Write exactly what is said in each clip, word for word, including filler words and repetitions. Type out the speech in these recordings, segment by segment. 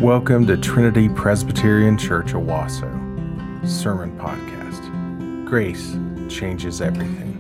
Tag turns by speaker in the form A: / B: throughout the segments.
A: Welcome to Trinity Presbyterian Church Owasso Sermon Podcast. Grace changes everything.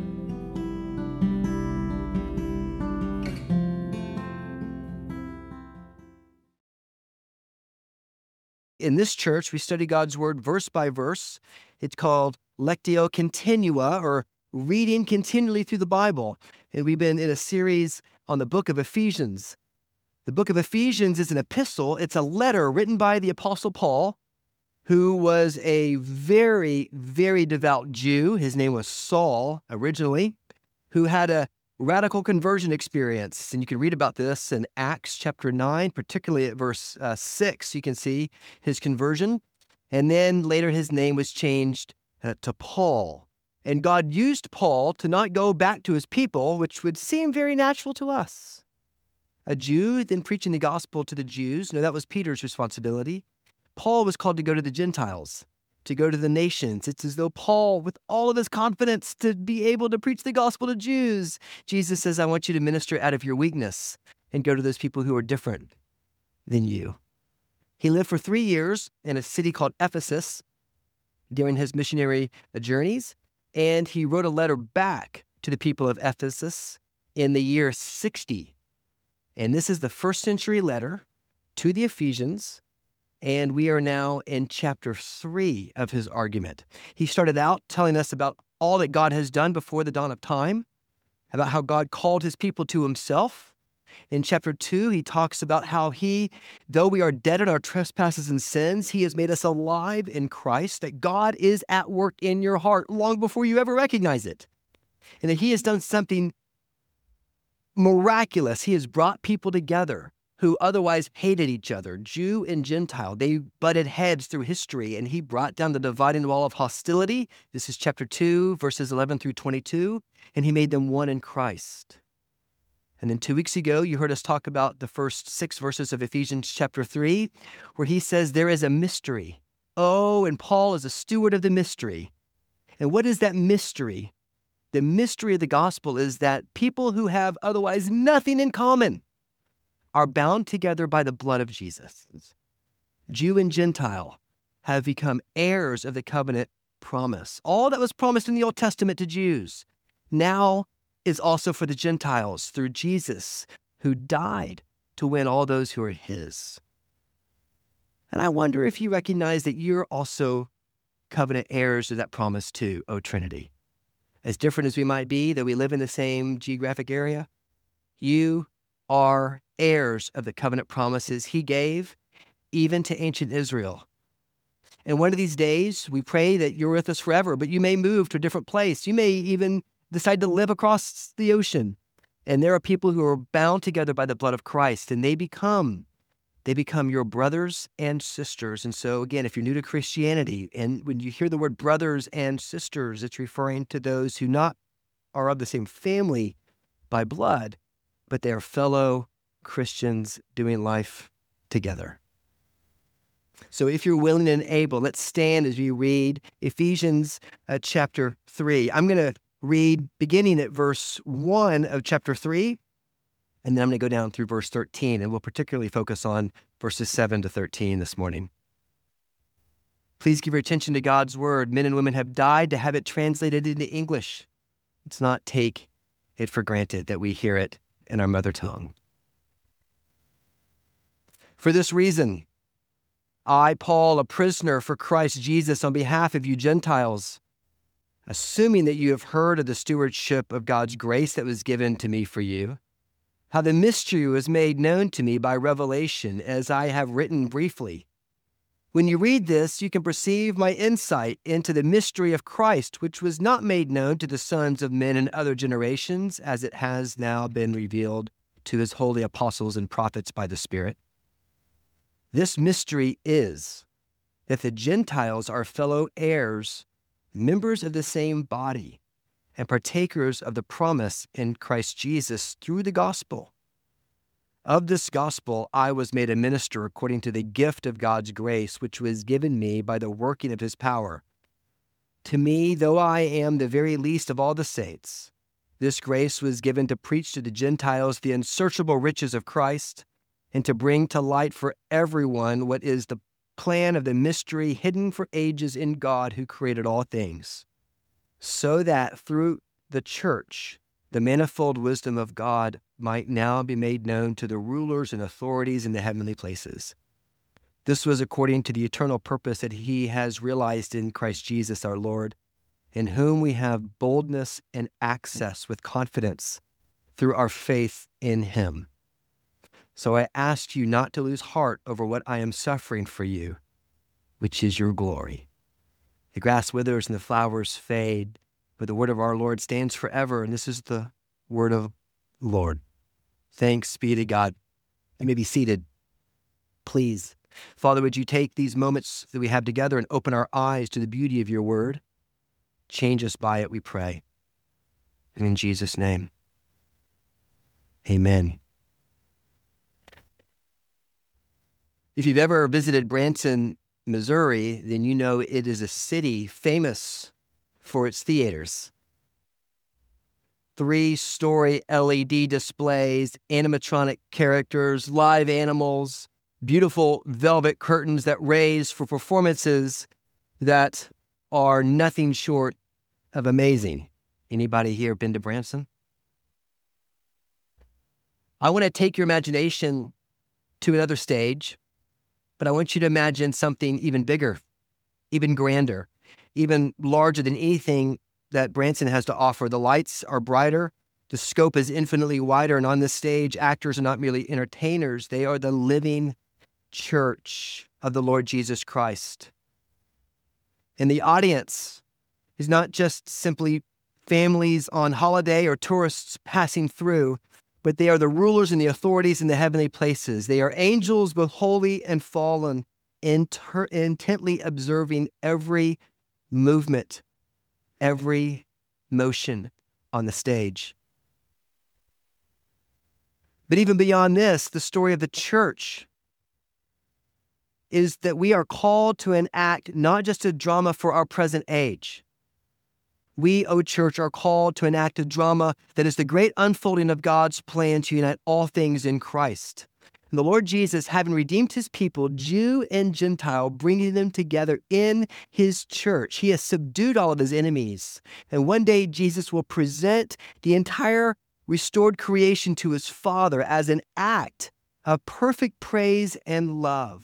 B: In this church, we study God's Word verse by verse. It's called Lectio Continua, or reading continually through the Bible. And we've been in a series on the book of Ephesians. The book of Ephesians is an epistle. It's a letter written by the Apostle Paul, who was a very, very devout Jew. His name was Saul originally, who had a radical conversion experience. And you can read about this in Acts chapter nine, particularly at verse uh, six. You can see his conversion. And then later his name was changed uh, to Paul. And God used Paul to not go back to his people, which would seem very natural to us. A Jew then preaching the gospel to the Jews. No, that was Peter's responsibility. Paul was called to go to the Gentiles, to go to the nations. It's as though Paul, with all of his confidence to be able to preach the gospel to Jews, Jesus says, I want you to minister out of your weakness and go to those people who are different than you. He lived for three years in a city called Ephesus during his missionary journeys, and he wrote a letter back to the people of Ephesus in the year sixty. And this is the first century letter to the Ephesians, and we are now in chapter three of his argument. He started out telling us about all that God has done before the dawn of time, about how God called his people to himself. In chapter two, he talks about how he, though we are dead in our trespasses and sins, he has made us alive in Christ, that God is at work in your heart long before you ever recognize it, and that he has done something miraculous. He has brought people together who otherwise hated each other, Jew and Gentile. They butted heads through history, and he brought down the dividing wall of hostility. This is chapter two, verses eleven through twenty-two, and he made them one in Christ. And then two weeks ago, you heard us talk about the first six verses of Ephesians chapter three, where he says there is a mystery. Oh, and Paul is a steward of the mystery. And what is that mystery? The mystery of the gospel is that people who have otherwise nothing in common are bound together by the blood of Jesus. Jew and Gentile have become heirs of the covenant promise. All that was promised in the Old Testament to Jews now is also for the Gentiles through Jesus, who died to win all those who are his. And I wonder if you recognize that you're also covenant heirs of that promise too, O Trinity. As different as we might be, that we live in the same geographic area, you are heirs of the covenant promises he gave even to ancient Israel. And one of these days, we pray that you're with us forever, but you may move to a different place. You may even decide to live across the ocean. And there are people who are bound together by the blood of Christ, and they become They become your brothers and sisters. And so again, if you're new to Christianity, and when you hear the word brothers and sisters, it's referring to those who not are of the same family by blood, but they are fellow Christians doing life together. So if you're willing and able, let's stand as we read Ephesians uh, chapter three. I'm going to read beginning at verse one of chapter three. And then I'm going to go down through verse thirteen, and we'll particularly focus on verses seven to thirteen this morning. Please give your attention to God's word. Men and women have died to have it translated into English. Let's not take it for granted that we hear it in our mother tongue. For this reason, I, Paul, a prisoner for Christ Jesus, on behalf of you Gentiles, assuming that you have heard of the stewardship of God's grace that was given to me for you, how the mystery was made known to me by revelation, as I have written briefly. When you read this, you can perceive my insight into the mystery of Christ, which was not made known to the sons of men in other generations, as it has now been revealed to his holy apostles and prophets by the Spirit. This mystery is that the Gentiles are fellow heirs, members of the same body, and partakers of the promise in Christ Jesus through the gospel. Of this gospel, I was made a minister according to the gift of God's grace, which was given me by the working of his power. To me, though I am the very least of all the saints, this grace was given to preach to the Gentiles the unsearchable riches of Christ and to bring to light for everyone what is the plan of the mystery hidden for ages in God who created all things, so that through the church, the manifold wisdom of God might now be made known to the rulers and authorities in the heavenly places. This was according to the eternal purpose that he has realized in Christ Jesus our Lord, in whom we have boldness and access with confidence through our faith in him. So I ask you not to lose heart over what I am suffering for you, which is your glory. The grass withers and the flowers fade, but the word of our Lord stands forever, and this is the word of the Lord. Thanks be to God. You may be seated, please. Father, would you take these moments that we have together and open our eyes to the beauty of your word? Change us by it, we pray. And in Jesus' name, amen. If you've ever visited Branson, Missouri, then you know it is a city famous for its theaters. Three-story L E D displays, animatronic characters, live animals, beautiful velvet curtains that raise for performances that are nothing short of amazing. Anybody here been to Branson? I want to take your imagination to another stage, but I want you to imagine something even bigger, even grander, even larger than anything that Branson has to offer. The lights are brighter, the scope is infinitely wider, and on this stage, actors are not merely entertainers, they are the living church of the Lord Jesus Christ. And the audience is not just simply families on holiday or tourists passing through, but they are the rulers and the authorities in the heavenly places. They are angels, both holy and fallen, inter- intently observing every movement, every motion on the stage. But even beyond this, the story of the church is that we are called to enact not just a drama for our present age. We, O church, are called to enact a drama that is the great unfolding of God's plan to unite all things in Christ. And the Lord Jesus, having redeemed his people, Jew and Gentile, bringing them together in his church, he has subdued all of his enemies. And one day Jesus will present the entire restored creation to his Father as an act of perfect praise and love.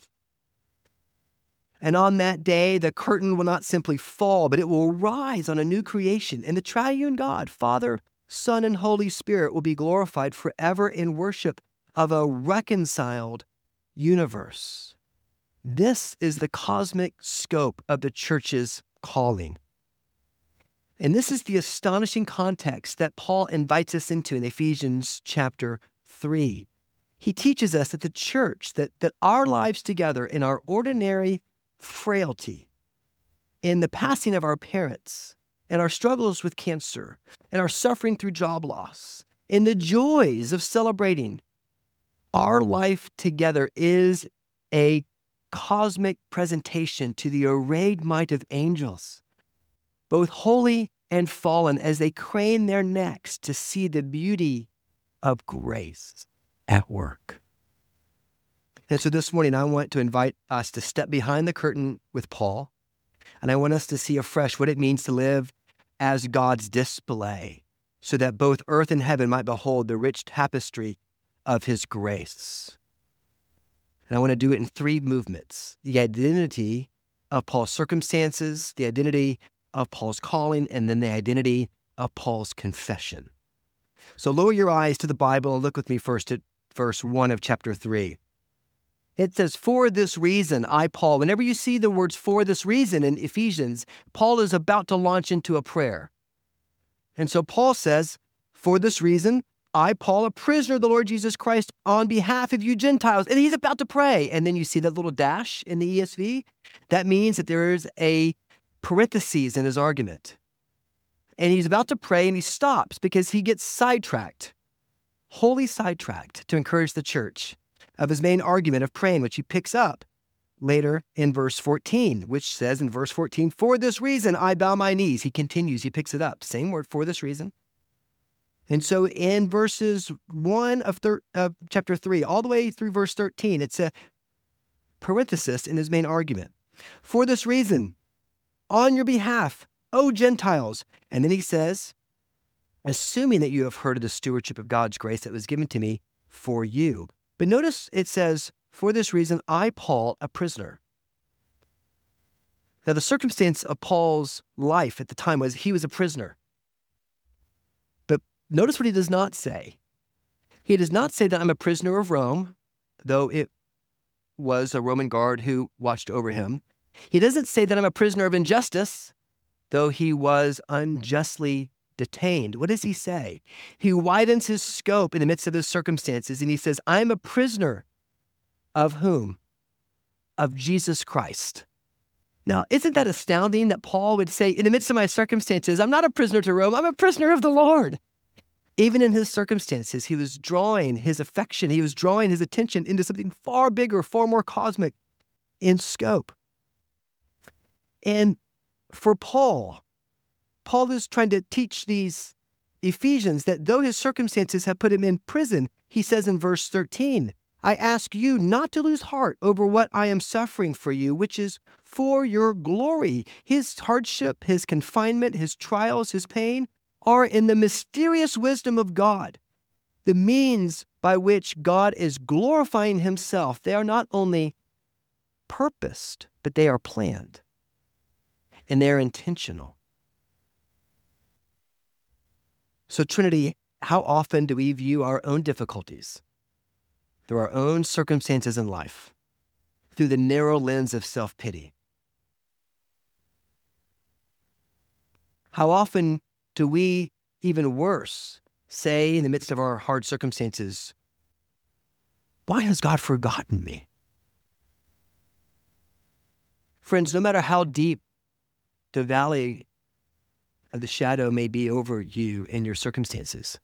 B: And on that day, the curtain will not simply fall, but it will rise on a new creation. And the triune God, Father, Son, and Holy Spirit will be glorified forever in worship of a reconciled universe. This is the cosmic scope of the church's calling. And this is the astonishing context that Paul invites us into in Ephesians chapter three. He teaches us that the church, that, that our lives together in our ordinary frailty, in the passing of our parents, and our struggles with cancer, and our suffering through job loss, in the joys of celebrating, our life together is a cosmic presentation to the arrayed might of angels, both holy and fallen, as they crane their necks to see the beauty of grace at work. And so this morning, I want to invite us to step behind the curtain with Paul, and I want us to see afresh what it means to live as God's display, so that both earth and heaven might behold the rich tapestry of his grace. And I want to do it in three movements: the identity of Paul's circumstances, the identity of Paul's calling, and then the identity of Paul's confession. So lower your eyes to the Bible and look with me first at verse one of chapter three. It says, "For this reason, I, Paul," whenever you see the words "for this reason" in Ephesians, Paul is about to launch into a prayer. And so Paul says, "For this reason, I, Paul, a prisoner of the Lord Jesus Christ, on behalf of you Gentiles." And he's about to pray. And then you see that little dash in the E S V. That means that there is a parenthesis in his argument. And he's about to pray, and he stops because he gets sidetracked, wholly sidetracked, to encourage the church of his main argument of praying, which he picks up later in verse fourteen, which says in verse fourteen, "For this reason I bow my knees." He continues, he picks it up. Same word, "for this reason." And so in verses one of, thir- of chapter three, all the way through verse thirteen, it's a parenthesis in his main argument. For this reason, on your behalf, O Gentiles. And then he says, assuming that you have heard of the stewardship of God's grace that was given to me for you. But notice it says, for this reason, I, Paul, a prisoner. Now, the circumstance of Paul's life at the time was he was a prisoner. But notice what he does not say. He does not say that I'm a prisoner of Rome, though it was a Roman guard who watched over him. He doesn't say that I'm a prisoner of injustice, though he was unjustly detained. What does he say? He widens his scope in the midst of his circumstances, and he says, I'm a prisoner of whom? Of Jesus Christ. Now, isn't that astounding that Paul would say, in the midst of my circumstances, I'm not a prisoner to Rome, I'm a prisoner of the Lord. Even in his circumstances, he was drawing his affection, he was drawing his attention into something far bigger, far more cosmic in scope. And for Paul, Paul is trying to teach these Ephesians that though his circumstances have put him in prison, he says in verse thirteen, I ask you not to lose heart over what I am suffering for you, which is for your glory. His hardship, his confinement, his trials, his pain are in the mysterious wisdom of God, the means by which God is glorifying himself. They are not only purposed, but they are planned, and they're intentional. So, Trinity, how often do we view our own difficulties through our own circumstances in life, through the narrow lens of self-pity? How often do we, even worse, say in the midst of our hard circumstances, why has God forgotten me? Friends, no matter how deep the valley of the shadow may be over you and your circumstances,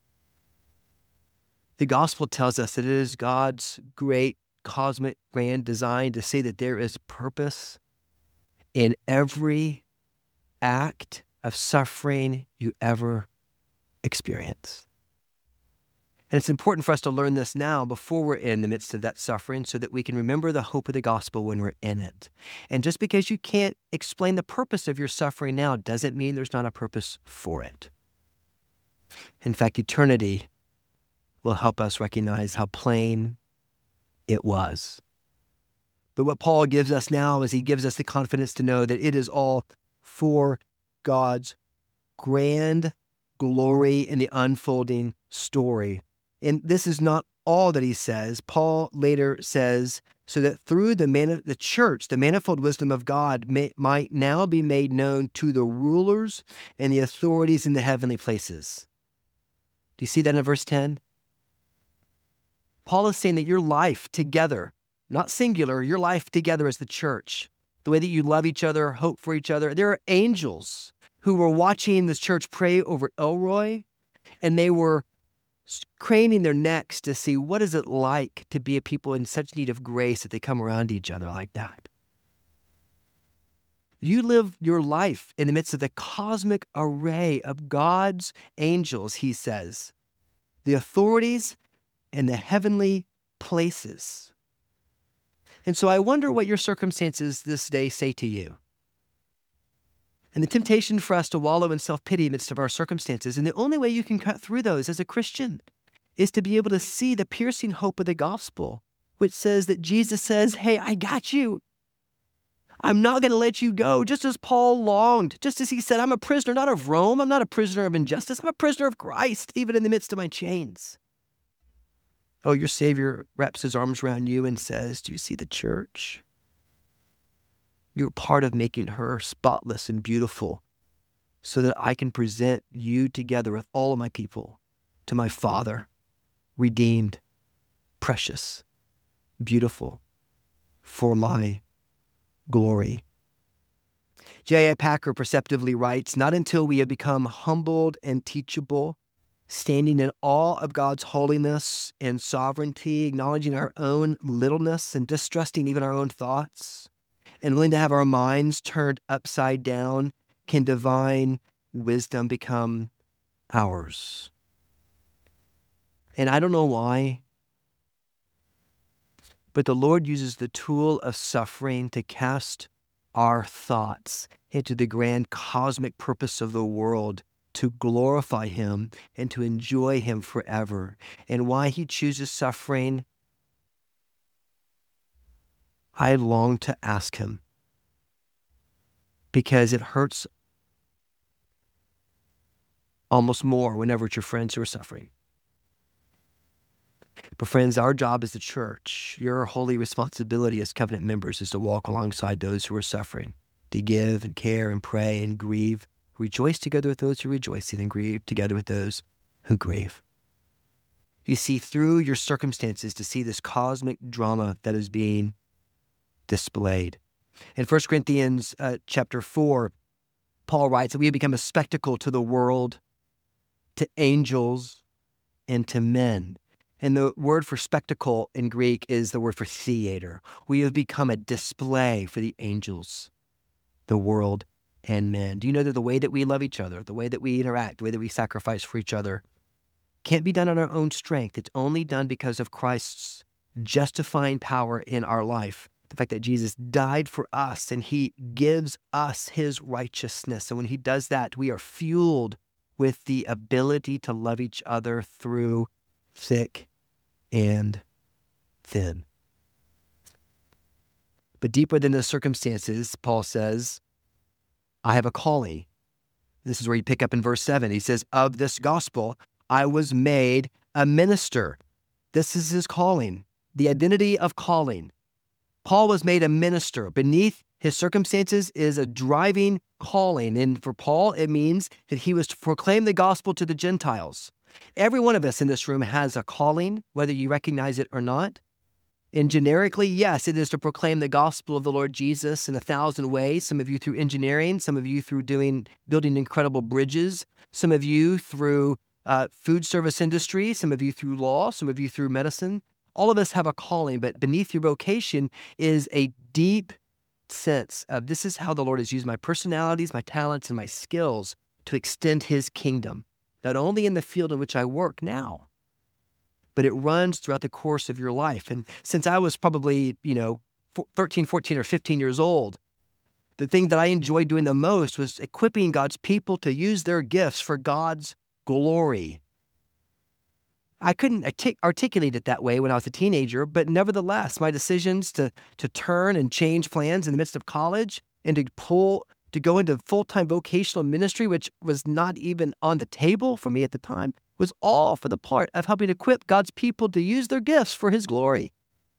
B: the gospel tells us that it is God's great cosmic grand design to say that there is purpose in every act of suffering you ever experience. And it's important for us to learn this now before we're in the midst of that suffering so that we can remember the hope of the gospel when we're in it. And just because you can't explain the purpose of your suffering now doesn't mean there's not a purpose for it. In fact, eternity will help us recognize how plain it was. But what Paul gives us now is he gives us the confidence to know that it is all for God's grand glory in the unfolding story. And this is not all that he says. Paul later says, so that through the man- the church, the manifold wisdom of God may, might now be made known to the rulers and the authorities in the heavenly places. Do you see that in verse ten? Paul is saying that your life together, not singular, your life together as the church, the way that you love each other, hope for each other. There are angels who were watching this church pray over Elroy, and they were craning their necks to see what is it like to be a people in such need of grace that they come around each other like that. You live your life in the midst of the cosmic array of God's angels, he says, the authorities and the heavenly places. And so I wonder what your circumstances this day say to you. And the temptation for us to wallow in self-pity amidst of our circumstances, and the only way you can cut through those as a Christian is to be able to see the piercing hope of the gospel, which says that Jesus says, hey, I got you. I'm not going to let you go, just as Paul longed, just as he said, I'm a prisoner not of Rome, I'm not a prisoner of injustice, I'm a prisoner of Christ, even in the midst of my chains. Oh, your Savior wraps his arms around you and says, do you see the church? You're part of making her spotless and beautiful so that I can present you together with all of my people to my Father, redeemed, precious, beautiful, for my glory. J I. Packer perceptively writes, not until we have become humbled and teachable, standing in awe of God's holiness and sovereignty, acknowledging our own littleness and distrusting even our own thoughts, and willing to have our minds turned upside down, can divine wisdom become ours. And I don't know why, but the Lord uses the tool of suffering to cast our thoughts into the grand cosmic purpose of the world, to glorify him and to enjoy him forever. And why he chooses suffering, I long to ask him, because it hurts almost more whenever it's your friends who are suffering. But friends, our job as the church, your holy responsibility as covenant members, is to walk alongside those who are suffering, to give and care and pray and grieve, rejoice together with those who rejoice, and grieve together with those who grieve. You see, through your circumstances, to see this cosmic drama that is being displayed. In First Corinthians uh, chapter four, Paul writes that we have become a spectacle to the world, to angels, and to men. And the word for spectacle in Greek is the word for theater. We have become a display for the angels, the world, and men. Do you know that the way that we love each other, the way that we interact, the way that we sacrifice for each other, can't be done on our own strength? It's only done because of Christ's justifying power in our life. The fact that Jesus died for us and he gives us his righteousness. And when he does that, we are fueled with the ability to love each other through thick and thin. But deeper than the circumstances, Paul says, I have a calling. This is where you pick up in verse seven. He says, of this gospel, I was made a minister. This is his calling, the identity of calling. Paul was made a minister. Beneath his circumstances is a driving calling. And for Paul, it means that he was to proclaim the gospel to the Gentiles. Every one of us in this room has a calling, whether you recognize it or not. And generically, yes, it is to proclaim the gospel of the Lord Jesus in a thousand ways. Some of you through engineering, some of you through doing building incredible bridges, some of you through uh, food service industry, some of you through law, some of you through medicine. All of us have a calling, but beneath your vocation is a deep sense of this is how the Lord has used my personalities, my talents, and my skills to extend his kingdom, not only in the field in which I work now, but it runs throughout the course of your life. And since I was probably, you know, thirteen, fourteen, or fifteen years old, the thing that I enjoyed doing the most was equipping God's people to use their gifts for God's glory. I couldn't artic- articulate it that way when I was a teenager, but nevertheless, my decisions to to turn and change plans in the midst of college and to pull to go into full-time vocational ministry, which was not even on the table for me at the time, was all for the part of helping equip God's people to use their gifts for his glory.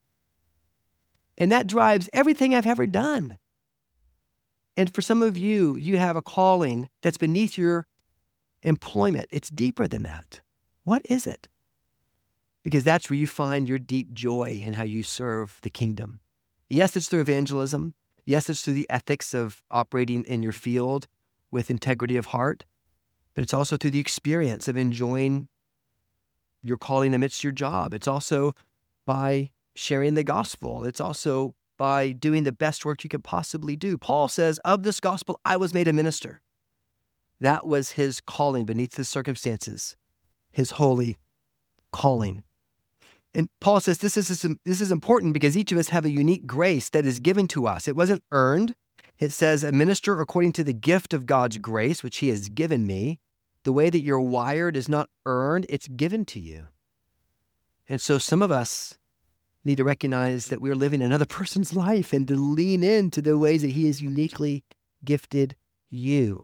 B: And that drives everything I've ever done. And for some of you, you have a calling that's beneath your employment. It's deeper than that. What is it? Because that's where you find your deep joy in how you serve the kingdom. Yes, it's through evangelism. Yes, it's through the ethics of operating in your field with integrity of heart, but it's also through the experience of enjoying your calling amidst your job. It's also by sharing the gospel. It's also by doing the best work you could possibly do. Paul says, of this gospel, I was made a minister. That was his calling beneath the circumstances, his holy calling. And Paul says this is, this is important because each of us have a unique grace that is given to us. It wasn't earned. It says, a minister according to the gift of God's grace, which he has given me. The way that you're wired is not earned, it's given to you. And so some of us need to recognize that we're living another person's life and to lean into the ways that he has uniquely gifted you.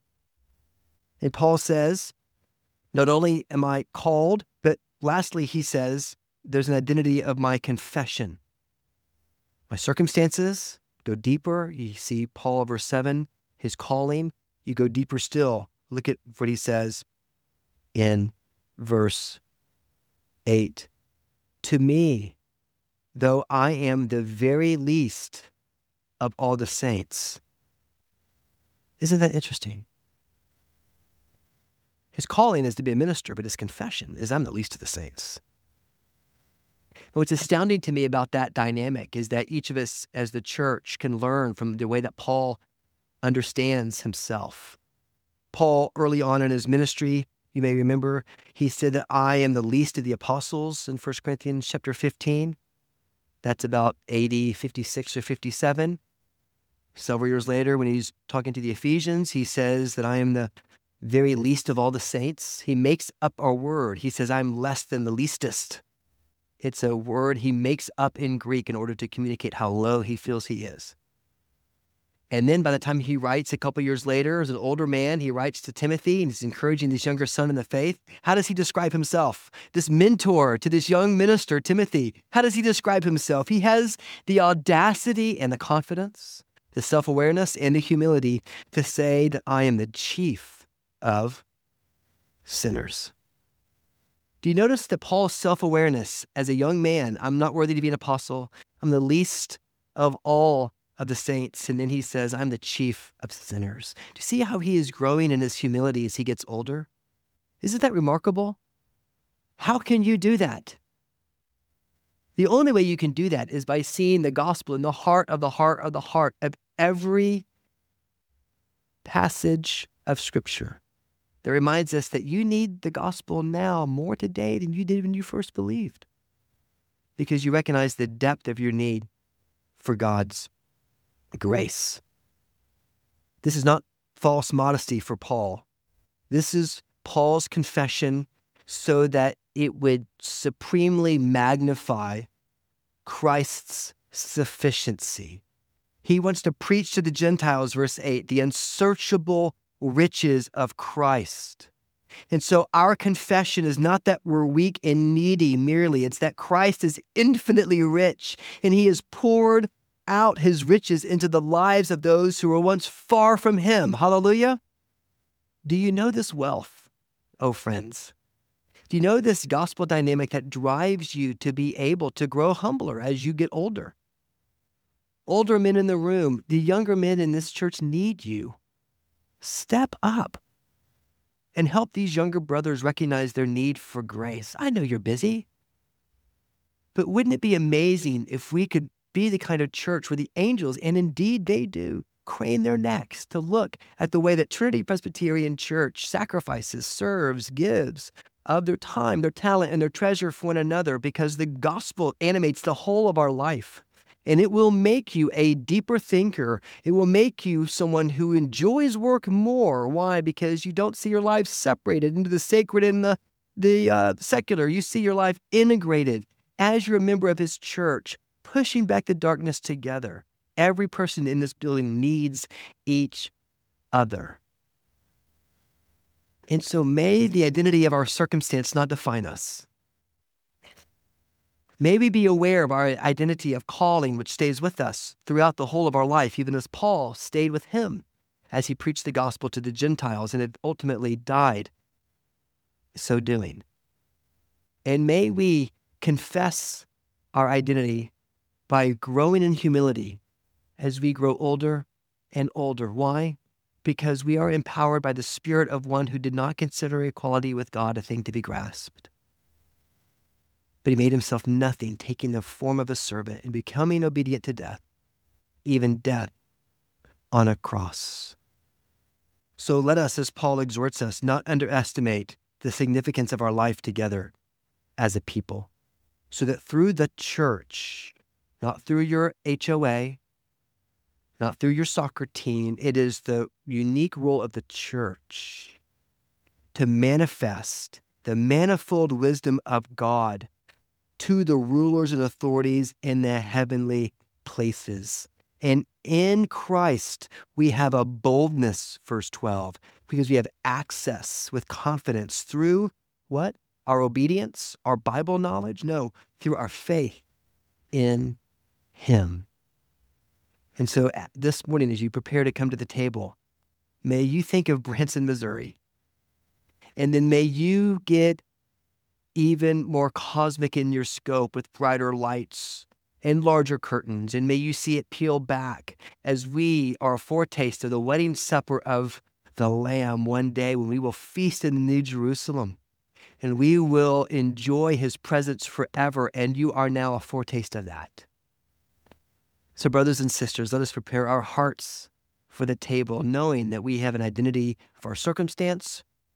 B: And Paul says, not only am I called, but lastly, he says, there's an identity of my confession. My circumstances go deeper. You see Paul, verse seven, his calling. You go deeper still. Look at what he says in verse eight. To me, though I am the very least of all the saints. Isn't that interesting? His calling is to be a minister, but his confession is I'm the least of the saints. And what's astounding to me about that dynamic is that each of us as the church can learn from the way that Paul understands himself. Paul, early on in his ministry, You may remember he said that I am the least of the apostles in First Corinthians chapter fifteen. That's about A D fifty-six or fifty-seven. Several years later, when he's talking to the Ephesians, he says that I am the very least of all the saints. He makes up our word. He says, I'm less than the leastest. It's a word he makes up in Greek in order to communicate how low he feels he is. And then by the time he writes a couple years later, as an older man, he writes to Timothy and he's encouraging this younger son in the faith. How does he describe himself? This mentor to this young minister, Timothy, how does he describe himself? He has the audacity and the confidence, the self-awareness and the humility to say that I am the chief of sinners. Do you notice that Paul's self-awareness as a young man, I'm not worthy to be an apostle, I'm the least of all of the saints, and then he says, I'm the chief of sinners. Do you see how he is growing in his humility as he gets older? Isn't that remarkable? How can you do that? The only way you can do that is by seeing the gospel in the heart of the heart of the heart of every passage of Scripture that reminds us that you need the gospel now more today than you did when you first believed, because you recognize the depth of your need for God's grace. This is not false modesty for Paul. This is Paul's confession so that it would supremely magnify Christ's sufficiency. He wants to preach to the Gentiles, verse eight, the unsearchable riches of Christ. And so our confession is not that we're weak and needy merely. It's that Christ is infinitely rich and he has poured out his riches into the lives of those who were once far from him. Hallelujah. Do you know this wealth, oh friends? Do you know this gospel dynamic that drives you to be able to grow humbler as you get older? Older men in the room, the younger men in this church need you. Step up and help these younger brothers recognize their need for grace. I know you're busy, but wouldn't it be amazing if we could be the kind of church where the angels, and indeed they do, crane their necks to look at the way that Trinity Presbyterian Church sacrifices, serves, gives of their time, their talent, and their treasure for one another, because the gospel animates the whole of our life. And it will make you a deeper thinker. It will make you someone who enjoys work more. Why? Because you don't see your life separated into the sacred and the, the uh, secular. You see your life integrated as you're a member of his church, pushing back the darkness together. Every person in this building needs each other. And so may the identity of our circumstance not define us. May we be aware of our identity of calling, which stays with us throughout the whole of our life, even as Paul stayed with him as he preached the gospel to the Gentiles and had ultimately died so doing. And may we confess our identity by growing in humility as we grow older and older. Why? Because we are empowered by the spirit of one who did not consider equality with God a thing to be grasped. But he made himself nothing, taking the form of a servant and becoming obedient to death, even death on a cross. So let us, as Paul exhorts us, not underestimate the significance of our life together as a people, so that through the church, not through your H O A, not through your soccer team, it is the unique role of the church to manifest the manifold wisdom of God to the rulers and authorities in the heavenly places. And in Christ, we have a boldness, verse twelve, because we have access with confidence through what? Our obedience, our Bible knowledge? No, through our faith in him. And so this morning, as you prepare to come to the table, may you think of Branson, Missouri. And then may you get even more cosmic in your scope with brighter lights and larger curtains. And may you see it peel back as we are a foretaste of the wedding supper of the Lamb one day when we will feast in the New Jerusalem. And we will enjoy his presence forever. And you are now a foretaste of that. So brothers and sisters, let us prepare our hearts for the table, knowing that we have an identity of our circumstance,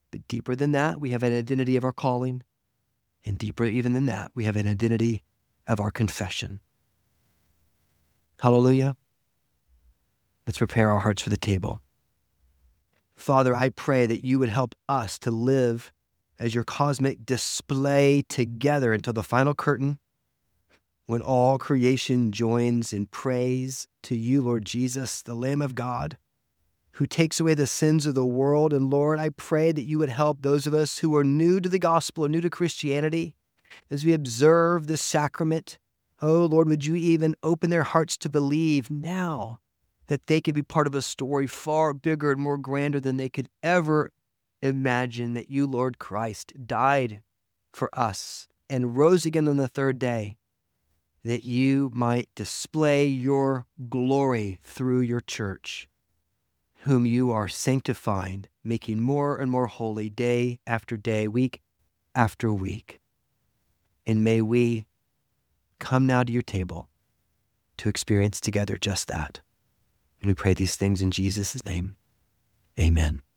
B: But deeper than that, we have an identity of our calling. And deeper even than that, we have an identity of our confession. Hallelujah. Let's prepare our hearts for the table. Father, I pray that you would help us to live as your cosmic display together until the final curtain, when all creation joins in praise to you, Lord Jesus, the Lamb of God, who takes away the sins of the world. And Lord, I pray that you would help those of us who are new to the gospel or new to Christianity as we observe this sacrament. Oh, Lord, would you even open their hearts to believe now that they could be part of a story far bigger and more grander than they could ever imagine, that you, Lord Christ, died for us and rose again on the third day, that you might display your glory through your church, whom you are sanctifying, making more and more holy day after day, week after week. And may we come now to your table to experience together just that. And we pray these things in Jesus' name. Amen.